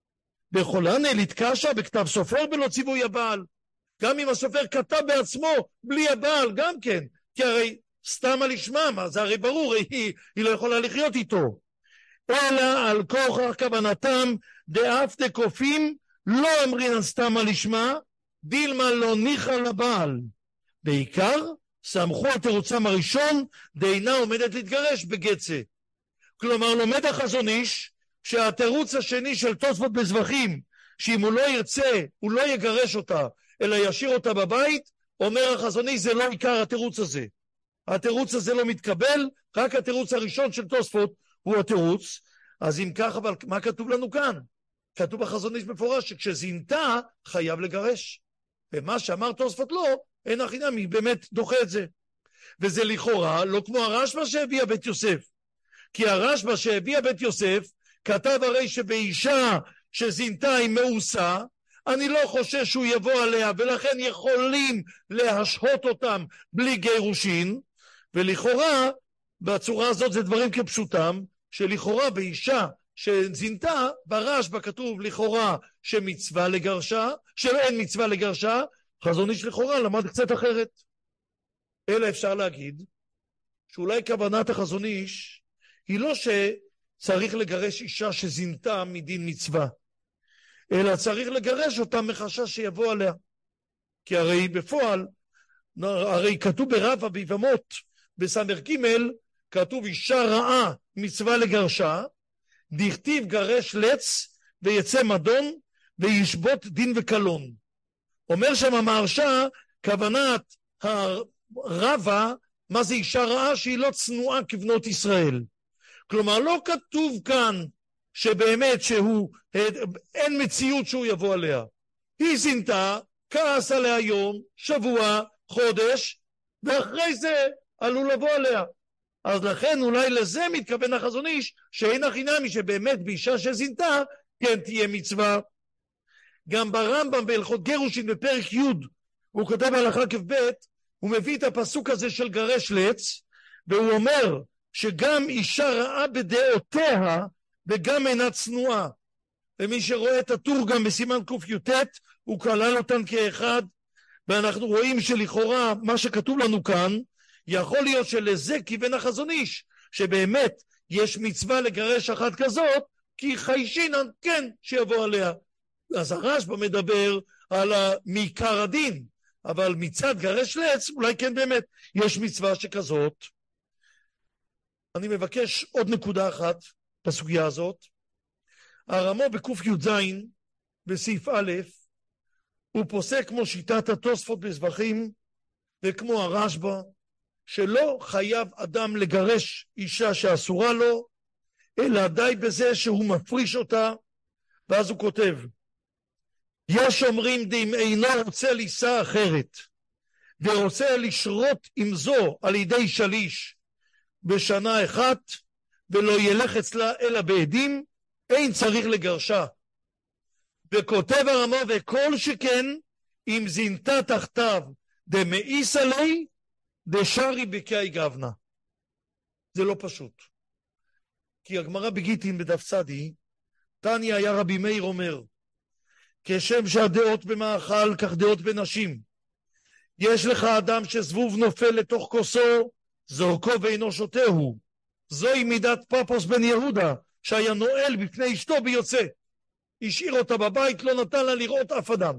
Speaker 2: בחולני לתקשה בכתב סופר בלא ציווי הבעל. גם אם הסופר כתב בעצמו, בלי הבעל, גם כן. כי הרי סתם על לשמה, זה הרי ברור, היא, היא לא יכולה לחיות איתו. אלא על כוכך כוונתם, דאף דקופים, לא אמרינן סתם על לשמה, דילמה לא ניחא לבעל. בעיקר, סמכו על תירוצם הראשון, דאינה עומדת להתגרש בגצה. כלומר, לומד החזון איש, שהתירוץ השני של תוספות בזבחים, שאם הוא לא ירצה, הוא לא יגרש אותה, אלא ישאיר אותה בבית, אומר החזון איש, זה לא עיקר התירוץ הזה. התירוץ הזה לא מתקבל, רק התירוץ הראשון של תוספות הוא התירוץ. אז אם כך, אבל מה כתוב לנו כאן? כתוב בחזון איש מפורש, שכשזינתה, חייב לגרש. ומה שאמר תוספות לא, אין הכי נמי, באמת דוחה את זה. וזה לכאורה לא כמו הרשב"א שהביאה בית יוסף. כי הרשב"א שהביאה בית יוסף, כתב הרי שבאישה שזינתה היא מאוסה, אני לא חושב שהוא יבוא עליה, ולכן יכולים להשהות אותם בלי גירושין, ולכאורה, בצורה הזאת זה דברים כפשוטם, שלכאורה באישה שזינתה, ברשב"א כתוב לכאורה שמצווה לגרשה, שאין מצווה לגרשה, חזון איש לכאורה למד קצת אחרת. אלא אפשר להגיד, שאולי כוונת החזון איש, היא לא שצריך לגרש אישה שזינתה מדין מצווה, אלא צריך לגרש אותה מחשש שיבוא עליה. כי הרי בפועל, הרי כתוב ברבא ביבמות, בסמ"ך ג' כתוב אישה רעה מצווה לגרשה, דכתיב גרש לץ ויצא מדון וישבות דין וקלון. אומר שם המהרש"א, כוונת הרבא, מה זה אישה רעה? שהיא לא צנועה כבנות ישראל. כלומר, לא כתוב כאן שבאמת שהוא, אין מציאות שהוא יבוא עליה. היא זינתה, כעס עליה יום, שבוע, חודש, ואחרי זה עלול לבוא עליה. אז לכן אולי לזה מתכוון החזון איש, שאין הכי נמי שבאמת באישה שזינתה, כן תהיה מצווה. גם ברמב"ם בהלכות גירושין בפרק י', הוא כותב בהלכה כ"ב, הוא מביא את הפסוק הזה של גרש לץ, והוא אומר שגם אישה רעה בדעותיה, וגם אינה צנועה. ומי שרואה את הטור גם בסימן ק"ט, הוא כלל אותן כאחד, ואנחנו רואים שלכאורה מה שכתוב לנו כאן, יכול להיות שלזה כיוון החזון איש, שבאמת יש מצווה לגרש אחת כזאת, כי חיישינן כן שיבוא עליה. אז הרשב"א מדבר על מעיקר הדין, אבל מצד גרש לץ אולי כן באמת יש מצווה שכזאת. אני מבקש עוד נקודה אחת בסוגיה הזאת. הרמו בק"י"ז בסעיף א', הוא פוסק כמו שיטת התוספות בזבחים וכמו הרשב"א, שלא חייב אדם לגרש אישה שאסורה לו, אלא די בזה שהוא מפריש אותה. ואז הוא כותב, יש אומרים דאם אינו רוצה לישא אחרת, ורוצה לשרות עם זו על ידי שליש בשנה אחת, ולא ילך אצלה אלא בעדים, אין צריך לגרשה. וכותב הרמה, וכל שכן, אם זינתה תחתיו דמאיס עלי, דשרי בקי גבנה. זה לא פשוט. כי הגמרא בגיטין בדף צדי, תניא היה רבי מאיר אומר, כשם שהדעות במאכל, כך דעות בנשים. יש לך אדם שזבוב נופל לתוך כוסו, זורקו ואינו שותהו. זוהי מידת פפוס בן יהודה, שהיה נועל בפני אשתו ביוצא. השאיר אותה בבית, לא נתן לה לראות אף אדם.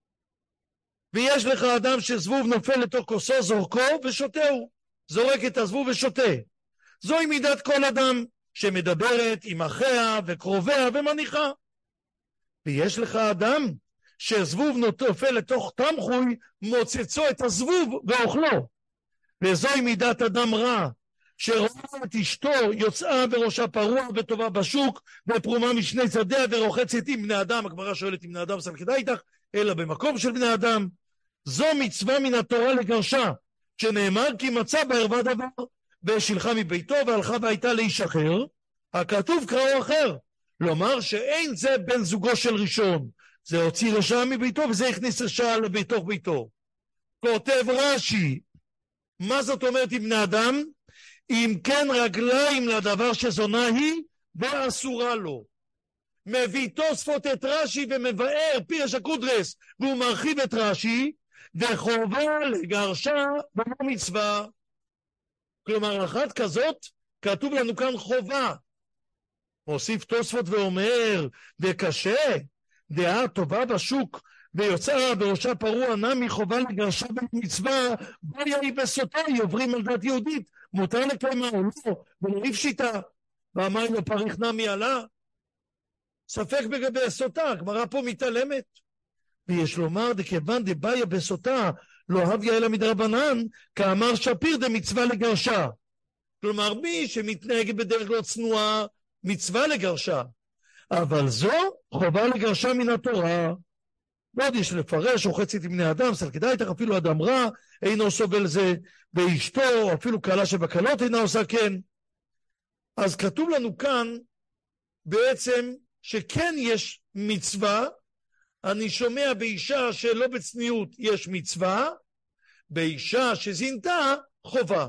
Speaker 2: ויש לך אדם שזבוב נופל לתוך כוסו, זורקו ושותהו. זורק את הזבוב ושותה. זוהי מידת כל אדם, שמדברת עם אחיה וקרוביה ומניחה. ויש לך אדם שזבוב נופל לתוך תמחוי, מוצצו את הזבוב ואוכלו. וזוהי מידת אדם רע, שרואה את אשתו יוצאה וראשה פרוע וטובה בשוק, ופרומה משני צדיה ורוחצת עם בני אדם. הגמרא שואלת אם בני אדם סמכת איתך, אלא במקום של בני אדם. זו מצווה מן התורה לגרשה, שנאמר כי מצא בערווה דבר, ושילחה מביתו והלכה והייתה לאיש אחר. הכתוב קראו אחר, לומר שאין זה בן זוגו של ראשון, זה הוציא רשע מביתו וזה הכניס רשע לביתו ביתו. כותב רש"י, מה זאת אומרת עם בני אדם? אם כן רגליים לדבר שזונה היא ואסורה לו. מביא תוספות את רש"י ומבאר פירש הקודרס, והוא מרחיב את רש"י, וחובה לגרשה ולא מצווה. כלומר, אחת כזאת, כתוב לנו כאן חובה. מוסיף תוספות ואומר, וקשה, דעה טובה בשוק, ויוצאה בראשה פרוע נמי חובה לגרשה במצווה, ביה היא בסוטה, עוברים על דת יהודית, מותר לקיימה או לא, ולא פשיטה. ואמר לו פריך נמי עלה, ספק בגבי הסוטה, הגמרא פה מתעלמת. ויש לומר דכיוון דביה בסוטה, לא הביה אלא מדרבנן, כאמר שפיר דמצווה לגרשה. כלומר, מי שמתנהגת בדרך לא צנועה, מצווה לגרשה. אבל זו חובה לגרשה מן התורה. ועוד יש לפרש, רוחצת עם בני אדם, סלקדאיתך, אפילו אדם רע, אינו סובל זה, ואשתו, או אפילו קלה שבקלות אינה עושה כן. אז כתוב לנו כאן, בעצם, שכן יש מצווה, אני שומע באישה שלא בצניעות יש מצווה, באישה שזינתה חובה.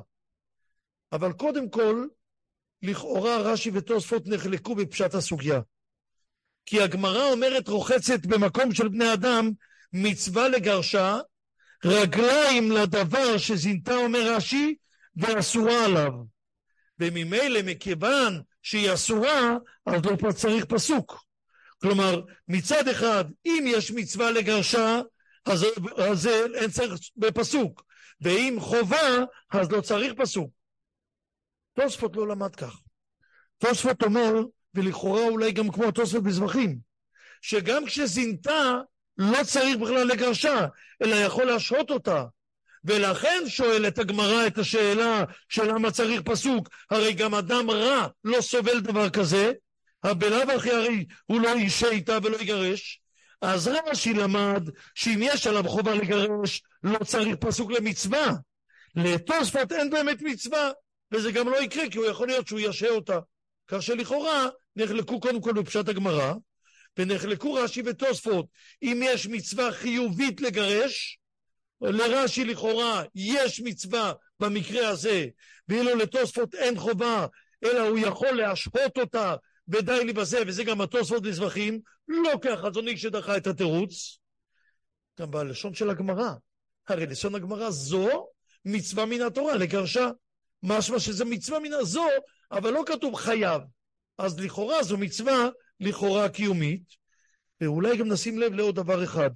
Speaker 2: אבל קודם כל, לכאורה רש"י ותוספות נחלקו בפשט הסוגיה. כי הגמרא אומרת רוחצת במקום של בני אדם מצווה לגרשה, רגליים לדבר שזינתה אומר רש"י ואסורה עליו. וממילא מכיוון שהיא אסורה, אז לא צריך פסוק. כלומר, מצד אחד, אם יש מצווה לגרשה, אז, אז אין צריך בפסוק. ואם חובה, אז לא צריך פסוק. תוספות לא למד כך. תוספות אומר, ולכאורה אולי גם כמו התוספות בזבחים, שגם כשזינתה לא צריך בכלל לגרשה, אלא יכול להשהות אותה. ולכן שואלת הגמרא את השאלה של למה צריך פסוק, הרי גם אדם רע לא סובל דבר כזה, בלאו הכי הרי הוא לא יישה איתה ולא יגרש. אז רש"י למד שאם יש עליו חובה לגרש, לא צריך פסוק למצווה. לתוספות אין באמת מצווה, וזה גם לא יקרה, כי הוא יכול להיות שהוא ישה אותה. כך שלכאורה נחלקו קודם כל בפשט הגמרא, ונחלקו רש"י ותוספות. אם יש מצווה חיובית לגרש, לרש"י לכאורה יש מצווה במקרה הזה, ואילו לתוספות אין חובה, אלא הוא יכול להשהות אותה, ודי לי בזה, וזה גם התוספות בזבחים, לא כחזון איש שדחה את התירוץ. גם בלשון של הגמרא, הרי לשון הגמרא זו מצווה מן התורה לגרשה, משמע שזה מצווה מן הזו, אבל לא כתוב חייב. אז לכאורה זו מצווה, לכאורה קיומית, ואולי גם נשים לב לעוד דבר אחד.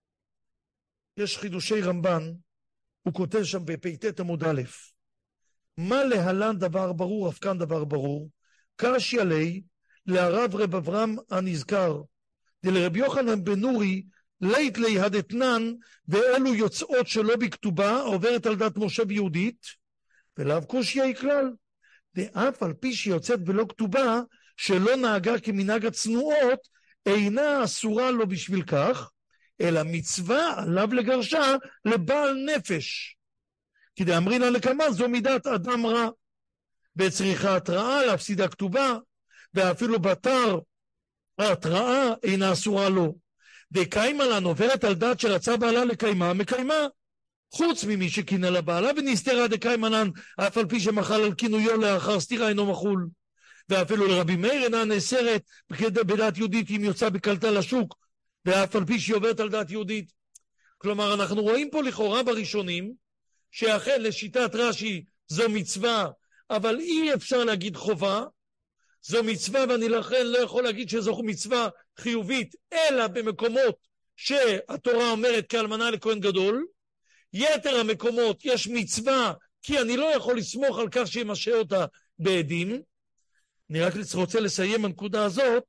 Speaker 2: יש חידושי רמב"ן, הוא כותב שם בפ"ט עמוד א', מה להלן דבר ברור, אף כאן דבר ברור, קשי עלי להרב רב אברהם הנזכר, דלרב יוחנן בן נורי, לית להדתנן, ואלו יוצאות שלא בכתובה, עוברת על דת משה ביהודית, ולאו קושי היא כלל. ואף על פי שיוצאת ולא כתובה, שלא נהגה כמנהג הצנועות, אינה אסורה לו בשביל כך, אלא מצווה עליו לגרשה לבעל נפש. כי דאמרינא לקמא זו מידת אדם רע, וצריכה התראה להפסיד הכתובה, ואפילו בתר ההתראה אינה אסורה לו. דקיימה לה עוברת על דת שרצה בעלה לקיימה, מקיימה. חוץ ממי שכינה לבעלה ונסתרה דקיימנן, אף על פי שמחל על כינויו לאחר סתירה אינו מחול. ואפילו לרבי מאיר אינה נאסרת בדת יהודית אם יוצא בקלטה לשוק, ואף על פי שהיא עוברת על דת יהודית. כלומר, אנחנו רואים פה לכאורה בראשונים, שאכן לשיטת רש"י זו מצווה, אבל אי אפשר להגיד חובה, זו מצווה ואני לכן לא יכול להגיד שזו מצווה חיובית, אלא במקומות שהתורה אומרת כאלמנה לכהן גדול, יתר המקומות יש מצווה, כי אני לא יכול לסמוך על כך שימשע אותה בעדים. אני רק רוצה לסיים הנקודה הזאת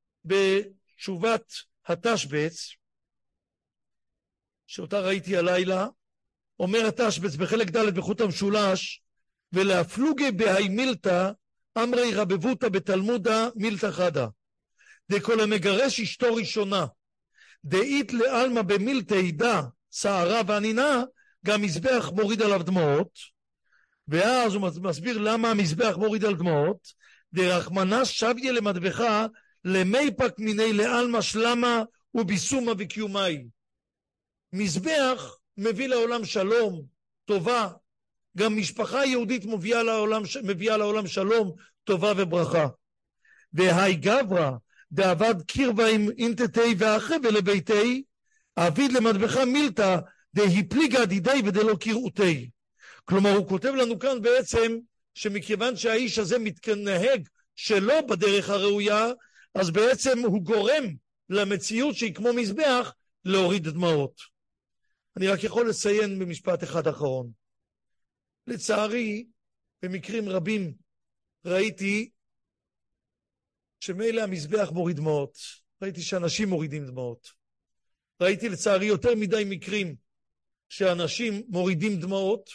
Speaker 2: בתשובת התשבץ, שאותה ראיתי הלילה. אומר התשבץ בחלק ד' בחוט המשולש, ולהפלוגי בהי מילתא, אמרי רבבותא בתלמודה מילתא חדה. דכל המגרש אשתו ראשונה, דאית לעלמא במילתא עידה, שערה וענינה, גם מזבח מוריד עליו דמעות, ואז הוא מסביר למה המזבח מוריד על דמעות, דרחמנא שביה למטבחה, למי פק מיני לעלמא שלמה וביסומה וקיומי. מזבח מביא לעולם שלום, טובה, גם משפחה יהודית מביאה לעולם, מביאה לעולם שלום, טובה וברכה. והי גברא, דעבד קירבה עם אינטטי ואחרי לביתי, אביד למטבחה מילתא, דהיפליגה דידי ודלא קיראותי. כלומר, הוא כותב לנו כאן בעצם, שמכיוון שהאיש הזה מתנהג שלא בדרך הראויה, אז בעצם הוא גורם למציאות שהיא כמו מזבח, להוריד דמעות. אני רק יכול לציין במשפט אחד אחרון. לצערי, במקרים רבים ראיתי שמילא המזבח מוריד דמעות. ראיתי שאנשים מורידים דמעות. ראיתי לצערי יותר מדי מקרים שאנשים מורידים דמעות,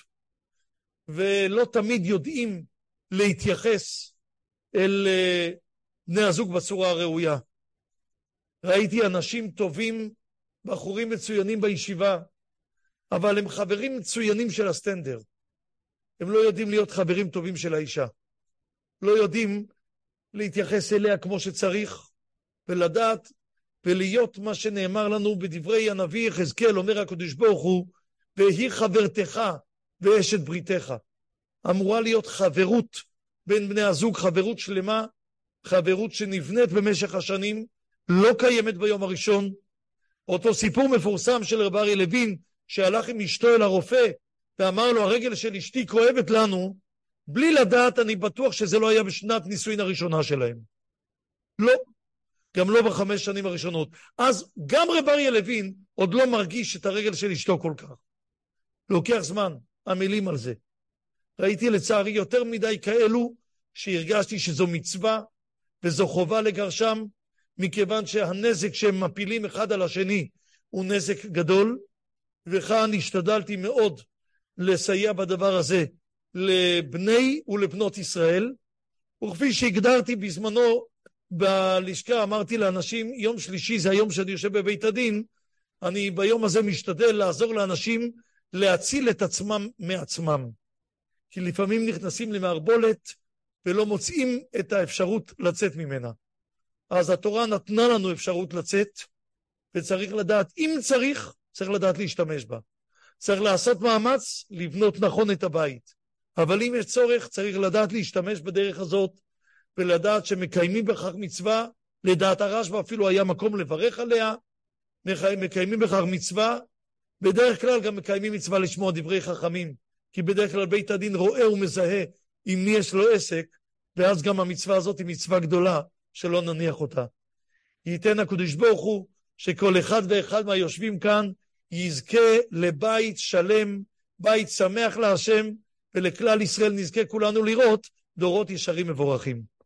Speaker 2: ולא תמיד יודעים להתייחס אל uh, בני הזוג בצורה הראויה. ראיתי אנשים טובים, בחורים מצוינים בישיבה, אבל הם חברים מצוינים של הסטנדר. הם לא יודעים להיות חברים טובים של האישה. לא יודעים להתייחס אליה כמו שצריך, ולדעת ולהיות מה שנאמר לנו בדברי הנביא יחזקאל, אומר הקדוש ברוך הוא, והיא חברתך ואשת בריתך. אמורה להיות חברות בין בני הזוג, חברות שלמה, חברות שנבנית במשך השנים, לא קיימת ביום הראשון. אותו סיפור מפורסם של רב אריה לוין, שהלך עם אשתו אל הרופא, ואמר לו, הרגל של אשתי כואבת לנו, בלי לדעת, אני בטוח שזה לא היה בשנת נישואין הראשונה שלהם. לא, גם לא בחמש שנים הראשונות. אז גם רב אריה לוין עוד לא מרגיש את הרגל של אשתו כל כך. לוקח זמן, המילים על זה. ראיתי לצערי יותר מדי כאלו, שהרגשתי שזו מצווה, וזו חובה לגרשם, מכיוון שהנזק שהם מפילים אחד על השני, הוא נזק גדול, וכאן השתדלתי מאוד לסייע בדבר הזה, לבני ולבנות ישראל, וכפי שהגדרתי בזמנו בלשכה, אמרתי לאנשים, יום שלישי זה היום שאני יושב בבית הדין, אני ביום הזה משתדל לעזור לאנשים להציל את עצמם מעצמם. כי לפעמים נכנסים למערבולת ולא מוצאים את האפשרות לצאת ממנה. אז התורה נתנה לנו אפשרות לצאת, וצריך לדעת, אם צריך, צריך לדעת להשתמש בה. צריך לעשות מאמץ לבנות נכון את הבית. אבל אם יש צורך, צריך לדעת להשתמש בדרך הזאת, ולדעת שמקיימים בכך מצווה, לדעת הרשב"א אפילו היה מקום לברך עליה, מקיימים בכך מצווה, בדרך כלל גם מקיימים מצווה לשמוע דברי חכמים, כי בדרך כלל בית הדין רואה ומזהה עם מי יש לו עסק, ואז גם המצווה הזאת היא מצווה גדולה, שלא נניח אותה. ייתן הקדוש ברוך הוא, שכל אחד ואחד מהיושבים כאן, יזכה לבית שלם, בית שמח להשם, ולכלל ישראל נזכה כולנו לראות דורות ישרים מבורכים.